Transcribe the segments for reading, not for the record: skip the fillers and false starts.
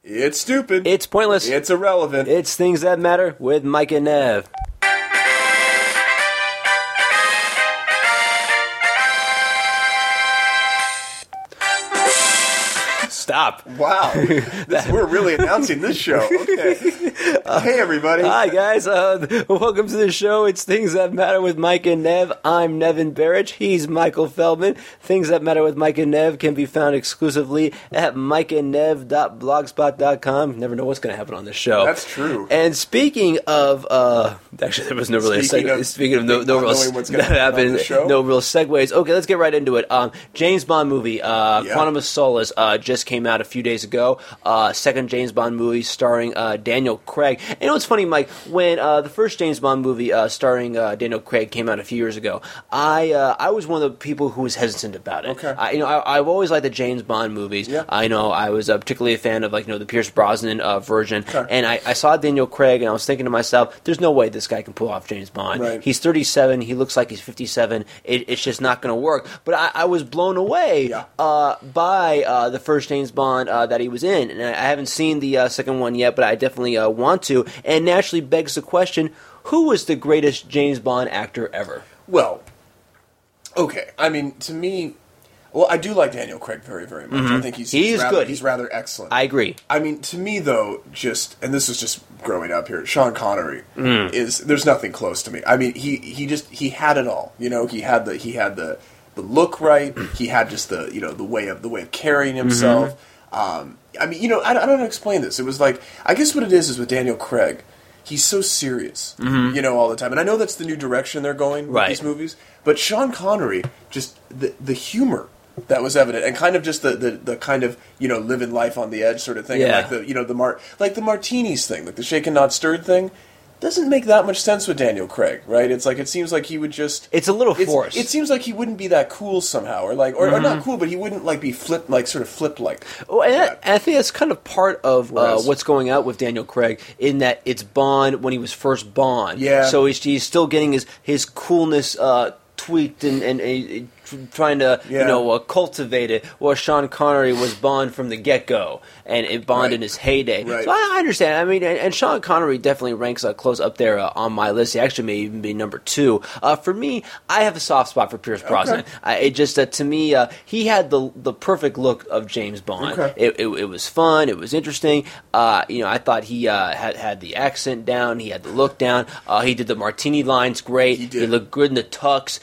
It's stupid. It's pointless. It's irrelevant. It's Things That Matter with Mike and Nev. Stop. Wow. We're really announcing this show. Okay. Hey, everybody. Hi, guys. Welcome to the show. It's Things That Matter with Mike and Nev. I'm Nevin Barrich. He's Michael Feldman. Things That Matter with Mike and Nev can be found exclusively at mikeandnev.blogspot.com. Never know what's going to happen on this show. That's true. And speaking of, actually, there was no really speaking of no real segues. Okay, let's get right into it. James Bond movie, Quantum of Solace, just came out a few days ago. Second James Bond movie starring Daniel Craig. And you know what's funny, Mike? When the first James Bond movie starring Daniel Craig came out a few years ago, I was one of the people who was hesitant about it. Okay. I've always liked the James Bond movies. Yeah. I was particularly a fan of the Pierce Brosnan version. Okay. And I saw Daniel Craig, and I was thinking to myself, there's no way this guy can pull off James Bond. Right. He's 37. He looks like he's 57. It's just not going to work. But I was blown away by the first James Bond that he was in. And I haven't seen the second one yet, but I definitely want to. And naturally begs the question, who was the greatest James Bond actor ever? Well, okay. I mean, to me, I do like Daniel Craig very, very much. I think he's good. He's rather excellent. I agree. I mean, to me, though, and this is just growing up here, Sean Connery there's nothing close to me. I mean, he had it all. You know, he had the look right. He had just the way of carrying himself. I mean, I don't know how to explain this. It was like, I guess what it is with Daniel Craig, he's so serious, all the time. And I know that's the new direction they're going with these movies. But Sean Connery, just the humor that was evident, and kind of just the kind of living life on the edge sort of thing, and like the martinis thing, like the shaken not stirred thing. Doesn't make that much sense with Daniel Craig, right? It's like, it seems like he would just... It's a little forced. It seems like he wouldn't be that cool somehow, or not cool, but he wouldn't be flipped like. Oh, and I think that's kind of part of what's going out with Daniel Craig, in that it's Bond when he was first Bond. Yeah. So he's still getting his coolness tweaked and trying to cultivate it, while Sean Connery was Bond from the get-go, and Bond in his heyday. Right. So I understand. I mean, and Sean Connery definitely ranks close up there on my list. He actually may even be number 2. For me, I have a soft spot for Pierce Brosnan. It just to me, he had the perfect look of James Bond. Okay. It was fun. It was interesting. I thought he had the accent down. He had the look down. He did the martini lines great. He looked good in the tux.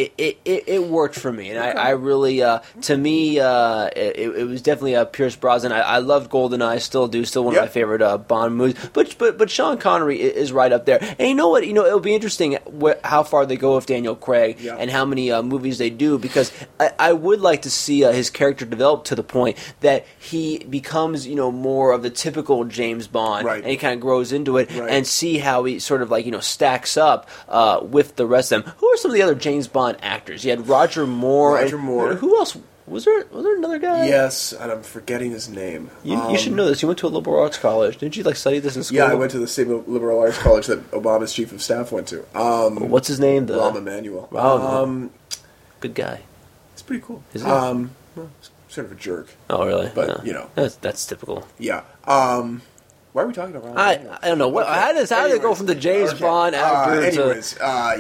It worked for me, and I really, to me, it was definitely Pierce Brosnan. I loved GoldenEye, still do, still one of my favorite Bond movies. But Sean Connery is right up there. And you know what? It'll be interesting how far they go with Daniel Craig and how many movies they do, because I would like to see his character develop to the point that he becomes more of the typical James Bond, and he kind of grows into it, and see how he sort of stacks up with the rest of them. Who are some of the other James Bond actors? You had Roger Moore. Who else? Was there another guy? Yes, and I'm forgetting his name. You should know this. You went to a liberal arts college. Didn't you study this in school? Yeah, I went to the same liberal arts college that Obama's chief of staff went to. What's his name? Rahm Emanuel. Good guy. It's pretty cool. Is he? Sort of a jerk. Oh, really? But that's typical. Yeah. Why are we talking about Rahm? I don't know. How did it go from the James Bond actor anyways,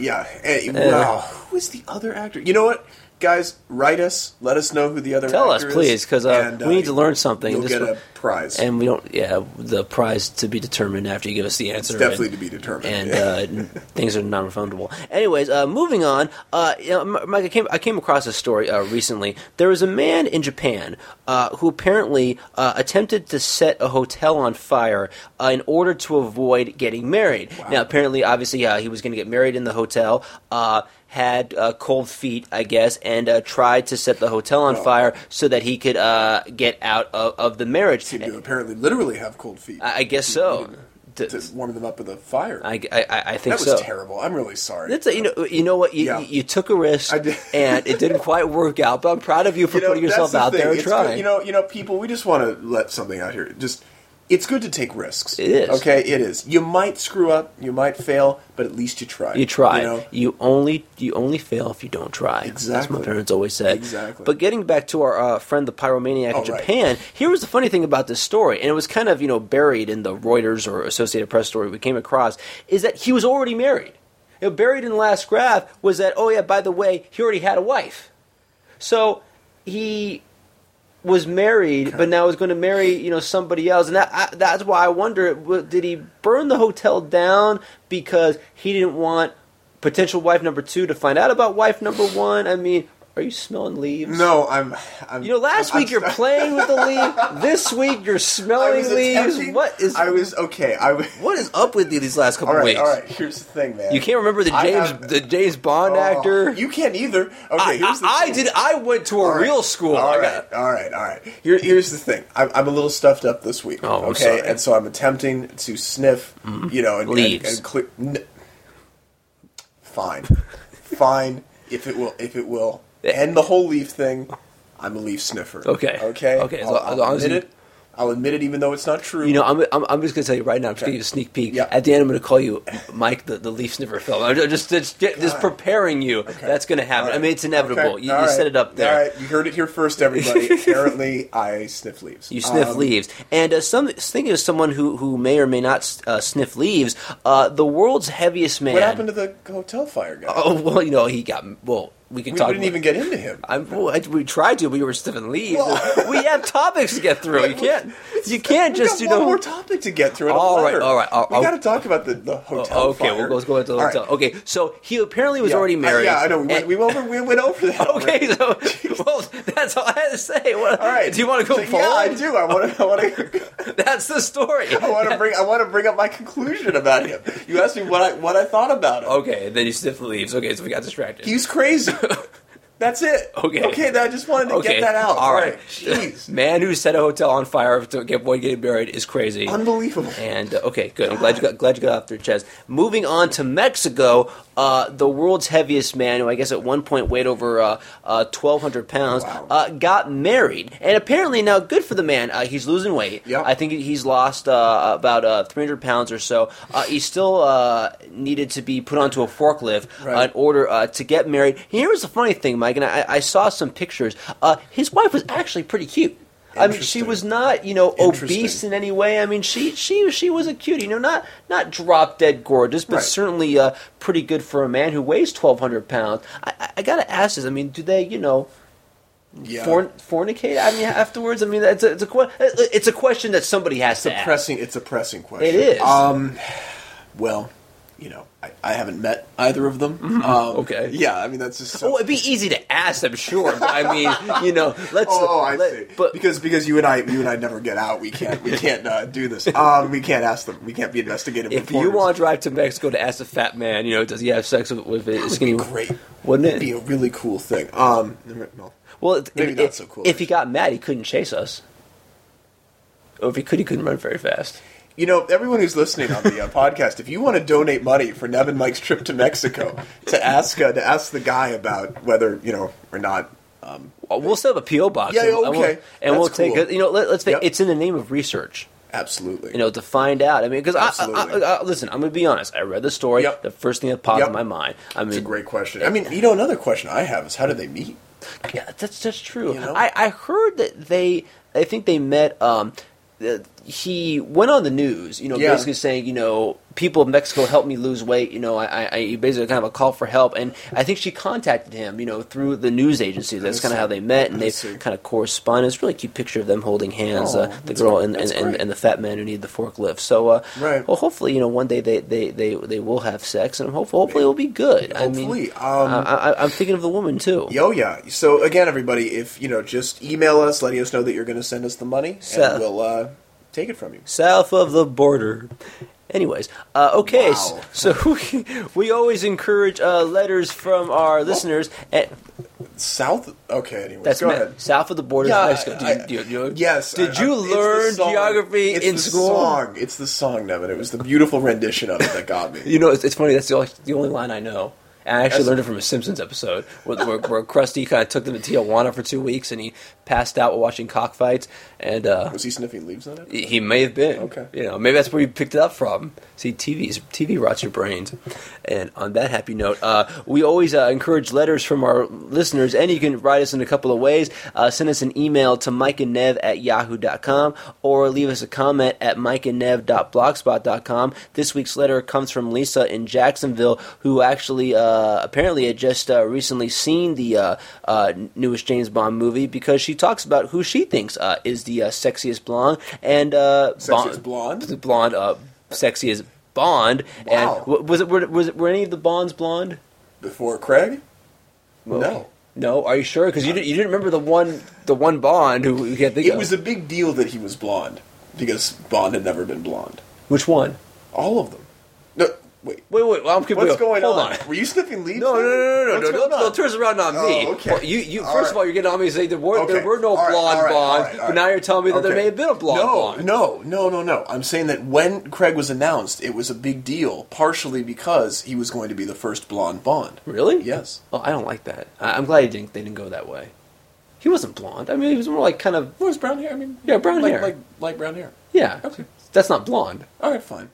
who is the other actor? You know what? Guys, write us. Let us know who the other actor is. Tell us, please, because we need to learn something. You'll get a prize. And we don't, the prize to be determined after you give us the answer. It's definitely to be determined. And things are non-refundable. Anyways, moving on. Mike, I came across a story recently. There was a man in Japan who apparently attempted to set a hotel on fire in order to avoid getting married. Wow. Now, apparently, obviously, he was going to get married in the hotel. Had cold feet, I guess, and tried to set the hotel on fire so that he could get out of the marriage. Seemed to apparently literally have cold feet. I guess so. To warm them up with a fire. I think so. That was terrible. I'm really sorry. You know what? You took a risk, and it didn't quite work out. But I'm proud of you for putting yourself out there and trying. People, we just want to let something out here. Just It's good to take risks. It is. Okay, it is. You might screw up, you might fail, but at least you try. You try. You know? You only fail if you don't try. Exactly. That's what my parents always said. Exactly. But getting back to our friend, the pyromaniac in Japan, here was the funny thing about this story, and it was kind of buried in the Reuters or Associated Press story we came across, is that he was already married. Buried in the last graph was that, oh yeah, by the way, he already had a wife. So he was married, but now is going to marry, somebody else, and that's why I wonder: did he burn the hotel down because he didn't want potential wife number 2 to find out about wife number 1? I mean, are you smelling leaves? No, I'm last week you're playing with the leaf. This week you're smelling leaves. What is? What is up with you these last couple weeks? All right. Here's the thing, man. You can't remember the James Bond actor. You can't either. Okay, here's the thing. I went to a real school. All right. Here's the thing. I'm a little stuffed up this week. Oh, I'm okay, sorry. and so I'm attempting to sniff, and leaves. and clear. Fine. If it will. And the whole leaf thing, I'm a leaf sniffer. Okay. I'll admit it, even though it's not true. I'm just going to tell you right now. I'm just going to give you a sneak peek. Yeah. At the end, I'm going to call you Mike, the leaf sniffer film. I'm just preparing you. Okay. That's going to happen. Right. I mean, it's inevitable. Okay. You set it up there. All right. You heard it here first, everybody. Apparently, I sniff leaves. You sniff leaves. And thinking of someone who may or may not sniff leaves, the world's heaviest man. What happened to the hotel fire guy? Oh, well, he got... Well, we didn't even get into him. We tried to, but we were sniffing leaves. Well, we have topics to get through. You can't just one more topic to get through. All right. We got to talk about the hotel. Okay, fire. let's go into the hotel. Right. Okay, so he apparently was already married. I know. We went over that. Okay, so that's all I had to say. All right. Do you want to go forward? Yeah, I do. I want to. That's the story. I want to bring up my conclusion about him. You asked me what I thought about him. Okay, and then you sniff the leaves. Okay, so we got distracted. He's crazy. That's it. Okay. I just wanted to get that out. All right. Jeez. Man who set a hotel on fire to avoid getting buried is crazy. Unbelievable. And okay, good. I'm glad you got off your chest. Moving on to Mexico, the world's heaviest man, who I guess at one point weighed over 1,200 pounds, got married. And apparently now, good for the man. He's losing weight. Yep. I think he's lost about 300 pounds or so. He still needed to be put onto a forklift in order to get married. Here's the funny thing, Mike, and I saw some pictures. His wife was actually pretty cute. I mean, she was not, obese in any way. I mean, she was a cutie, not drop dead gorgeous, but certainly pretty good for a man who weighs 1,200 pounds. I got to ask this. I mean, do they, fornicate? I mean, afterwards. I mean, it's a question that somebody has to ask. It's a pressing question. It is. Well, I haven't met either of them. Okay. Yeah, I mean, that's just so... Oh, it'd be easy to ask, I'm sure. But I mean, let's... I see. But because you and I never get out, we can't do this. We can't ask them. We can't be investigative If reporters. you want to drive to Mexico to ask a fat man, does he have sex with a skinny... That would be great. Wouldn't it? It'd be a really cool thing. No. Well, maybe not so cool. If he got mad, he couldn't chase us. Or if he couldn't run very fast. Everyone who's listening on the podcast, if you want to donate money for Nev and Mike's trip to Mexico to ask the guy about whether or not, we'll set up a PO box. Yeah, okay, and we'll take cool. it. Let's say it's in the name of research. Absolutely. To find out. I mean, because listen, I'm going to be honest. I read the story. Yep. The first thing that popped in my mind. I mean, it's a great question. I mean, another question I have is how did they meet? Yeah, that's true. I heard that I think they met. He went on the news, basically saying, people in Mexico helped me lose weight. I basically kind of a call for help, and I think she contacted him, through the news agency. That's kind of how they met, and they kind of corresponded. It's a really cute picture of them holding hands, the girl and the fat man who needed the forklift. So, well, hopefully, one day they will have sex, and hopefully it will be good. Hopefully, I'm thinking of the woman too. Yeah. So again, everybody, if just email us, letting us know that you're going to send us the money, and we'll take it from you. South of the border. Anyways, okay, wow. so we always encourage letters from our listeners. South? Okay, anyways, that's go ahead. South of the border of Mexico. Yes. Did you learn geography in school? It's the song, Nevin. It was the beautiful rendition of it that got me. It's funny, that's the only line I know. And I actually learned it from a Simpsons episode where Krusty kind of took them to Tijuana for 2 weeks, and he passed out while watching cockfights. And was he sniffing leaves on it? He may have been. Okay. Maybe that's where you picked it up from. See, TV rots your brains. And on that happy note, we always encourage letters from our listeners, and you can write us in a couple of ways. Send us an email to mikeandnev@yahoo.com, or leave us a comment at mikeandnev.blogspot.com. This week's letter comes from Lisa in Jacksonville, who actually apparently had just recently seen the newest James Bond movie, because she talks about who she thinks is the sexiest blonde. And Sexiest blonde? The blonde, sexiest Bond. Wow. And were any of the Bonds blonde? Before Craig? Well, no. Are you sure? Because you didn't remember the one Bond who you can't think of. It was a big deal that he was blonde, because Bond had never been blonde. Which one? All of them. No, wait. Well, What's going hold on? Were you sniffing leaves? No. What's going on? Don't turn around on me. Oh, okay. Well, you first of all, you're getting on me saying there were no blonde Bonds, all right. but now you're telling me that there may have been a blonde Bond. No. I'm saying that when Craig was announced, it was a big deal, partially because he was going to be the first blonde Bond. Really? Yes. Oh, I don't like that. I'm glad they didn't go that way. He wasn't blonde. I mean, he was more like kind of... What was brown hair? I mean, yeah, brown hair. Like light brown hair. Yeah. Okay. That's not blonde. All right, fine.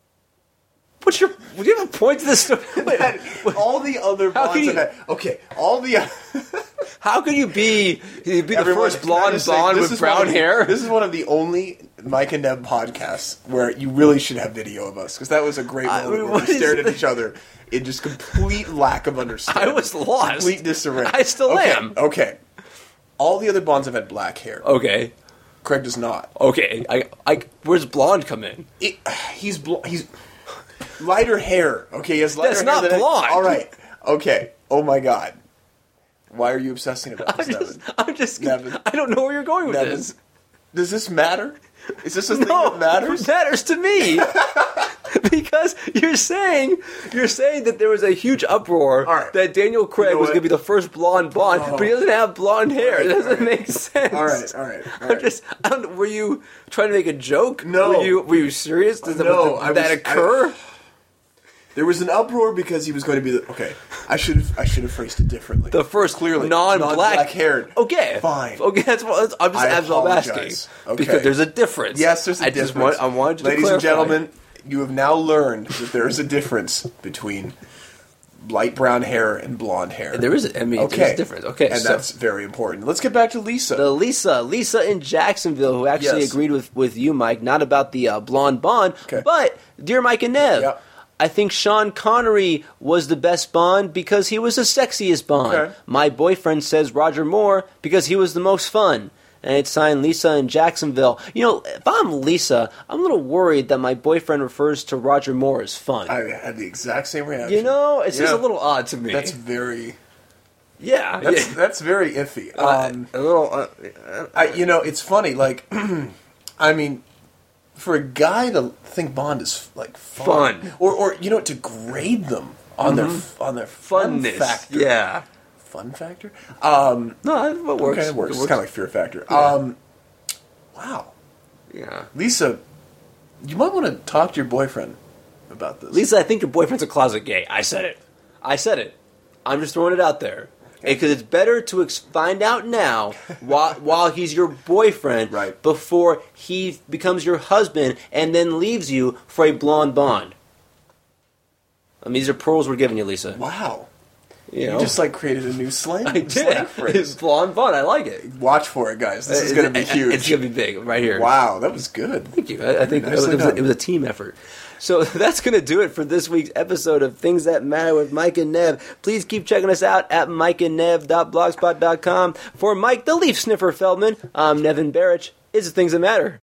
Do you have a point to this story? All the other Bonds have had... Okay, all the... How could you be the first blonde Bond with brown hair? This is one of the only Mike and Nev podcasts where you really should have video of us, because that was a great moment where we stared at each other in just complete lack of understanding. I was lost. Complete disarray. I still am. Okay. All the other Bonds have had black hair. Okay. Craig does not. Okay. Where's blonde come in? He's lighter hair. Okay, he has lighter hair. That's not blonde. All right. Okay. Oh my God. Why are you obsessing about this, Nevin? I'm just... Nevin. I don't know where you're going with Nevin. this. Does this matter? Is this a thing that matters? It matters to me. Because you're saying that there was a huge uproar that Daniel Craig was going to be the first blonde Bond, but he doesn't have blonde hair. It doesn't make sense. All right. I don't know, were you trying to make a joke? No. Were you serious? Did that occur? There was an uproar because he was going to be the... Okay, I should have phrased it differently. The first clearly non-black haired. Okay, fine. Okay, that's what I'm asking. Okay. Because there's a difference. Yes, there's a difference. I wanted you to Ladies clarify. and gentlemen, you have now learned that there is a difference between light brown hair and blonde hair. There is. There's a difference. Okay, and that's very important. Let's get back to Lisa. Lisa in Jacksonville, who actually agreed with you, Mike, not about the blonde Bond, but dear Mike and Nev. Yep. I think Sean Connery was the best Bond because he was the sexiest Bond. Okay. My boyfriend says Roger Moore because he was the most fun. And it's signed Lisa in Jacksonville. If I'm Lisa, I'm a little worried that my boyfriend refers to Roger Moore as fun. I had the exact same reaction. It's just a little odd to me. That's very... Yeah. That's very iffy. A little... it's funny, like... I mean... For a guy to think Bond is like fun. or to grade them on their fun funness factor. Yeah, fun factor. No, it works. Okay, it works. It's kind of like fear factor. Yeah. Wow. Yeah, Lisa, you might want to talk to your boyfriend about this. Lisa, I think your boyfriend's a closet gay. I said it. I'm just throwing it out there. Because it's better to find out now while he's your boyfriend before he becomes your husband and then leaves you for a blonde Bond. I mean, these are pearls we're giving you, Lisa. Wow. You just created a new slang. I did. It's blonde Bond. I like it. Watch for it, guys. This is going to be huge. It's going to be big right here. Wow, that was good. Thank you. I think it was a team effort. So that's going to do it for this week's episode of Things That Matter with Mike and Nev. Please keep checking us out at mikeandnev.blogspot.com. For Mike, the Leaf Sniffer Feldman, I'm Nevin Barrich. It's the Things That Matter.